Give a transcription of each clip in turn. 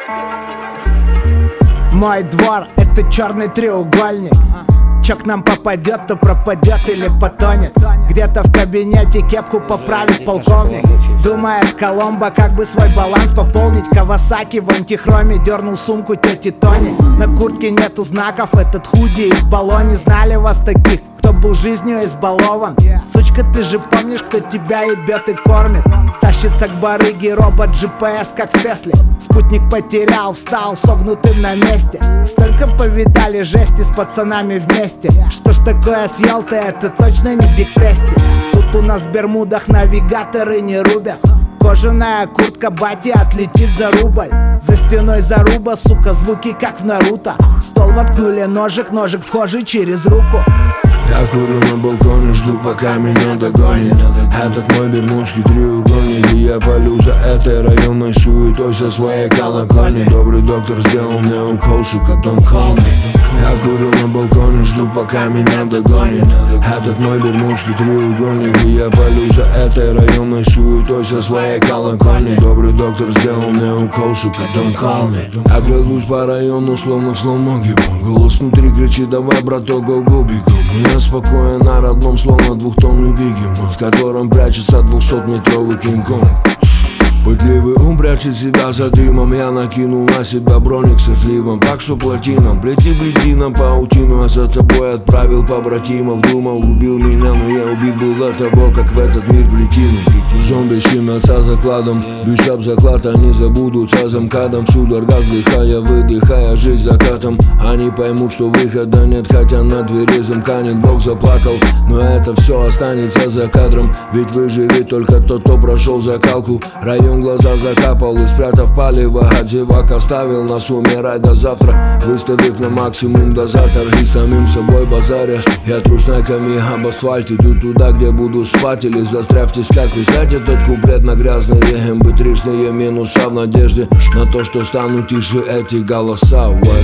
Мой двор — это черный треугольник. Чё к нам попадет, то пропадет или потонет. Где-то в кабинете кепку поправит полковник. Думает Коломбо, как бы свой баланс пополнить. Кавасаки в антихроме дернул сумку тети Тони. На куртке нету знаков, этот худи из баллони. Знали вас таких, кто был жизнью избалован? Сучка, ты же помнишь, кто тебя ебет и кормит? Тащится к барыге робот GPS, как в Тесле. Спутник потерял, встал согнутым на месте. Столько повидали жести с пацанами вместе. Что ж такое съел ты, это точно не Биг Тести. Тут у нас в Бермудах навигаторы не рубят. Кожаная куртка бати отлетит за рубль. За стеной заруба, сука, звуки как в Наруто. В стол воткнули ножик, ножик вхожий через руку. Я курю на балконе, жду, пока меня догонит этот мой бермудский треугольник. И я палю за этой районной суетой со своей колокольни. Добрый доктор сделал мне укол, сука, don't call me. Я курю на балконе, жду, пока меня догонит этот мой бермудский треугольник. И я палю за этой районной суетой со своей колокольни. Добрый доктор сделал мне укол, сука, don't call me. Я крадусь по району, словно в слоумо. Голос внутри кричит: давай, браток, go-go, бегом. Я спокоен на родном, словно двухтонный бегемот, в котором прячется 200-метровый Кинг-Конг. Пытливый ум прячет себя за дымом. Я накинул на себя броник с отливом, так что плати нам, бледи нам паутину. А за тобой отправил побратимов. Думал, убил меня, но я убит был до того, как в этот мир прикинул. Зомби щемятся закладом, бьюсь об заклад, они забудутся за МКАДом. В судорогах вдыхая, выдыхая жизнь закатом. Они поймут, что выхода нет, хотя на двери замканет. Бог заплакал, но это все останется за кадром. Ведь выживет только тот, кто прошел закалку. Район глаза закапал и, спрятав палево от зевак, оставил нас умирать до завтра, выставив на максимум дозатор. И самим собой базаря я трушняками об асфальте. Иду туда, где буду спать или застряв в тисках. Писать этот куплет на грязные mp3-шные минуса в надежде на то, что станут тише эти голоса.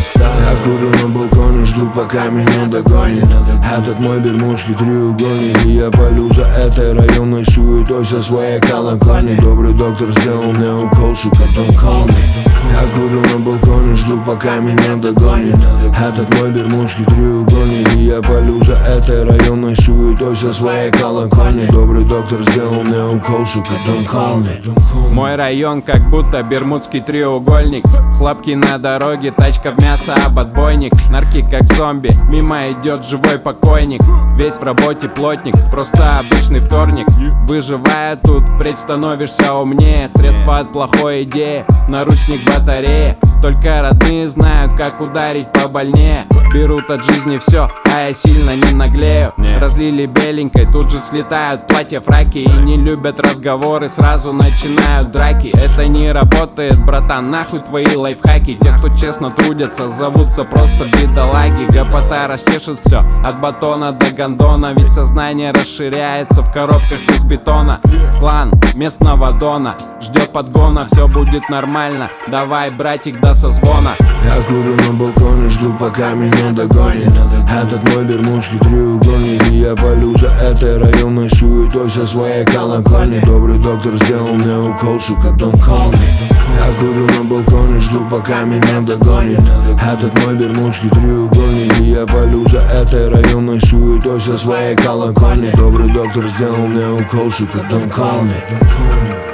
Я курю на балконе, жду, пока меня догонит этот мой бермудский треугольник. И я палю за этой районной суетой со своей колокольни. Добрый доктор сделал мне укол, сука, don't call me. Я курю на балконе, жду, пока меня догонит этот мой бермудский треугольник. И я палю за этой районной суетой со своей колокольни. Добрый доктор сделал мне укол, сука, don't call me. Мой район как будто бермудский треугольник. Хлопки на дороге, тачка в мясо, об отбойник. Нарки как зомби, мимо идет живой покойник. Весь в работе плотник, просто обычный вторник. Выживая тут, впредь становишься умнее. Средства от плохой идеи, наручник батарея. Только родные знают, как ударить побольнее. Берут от жизни все, а я сильно не наглею. Разлили беленькой, тут же слетают платья, фраки. И не любят разговоры, сразу начинают драки. Это не работает, братан, нахуй твои лайфхаки. Те, кто честно трудятся, зовутся просто бедолаги. Гопота расчешет все, от батона до гондона. Ведь сознание расширяется в коробках из бетона. Клан местного дона ждет подгона, все будет нормально. Давай, братик, до созвона. Я курю на балконе, жду, пока меня догонит этот мой бермудский треугольник. И я палю за этой районной суетой со своей колокольни. Добрый доктор сделал мне укол, сука, don't call me. Я курю на балконе, жду, пока меня догонит этот мой бермудский треугольник. И я палю за этой районной суетой со своей колокольни. Добрый доктор сделал мне укол, сука, don't call me.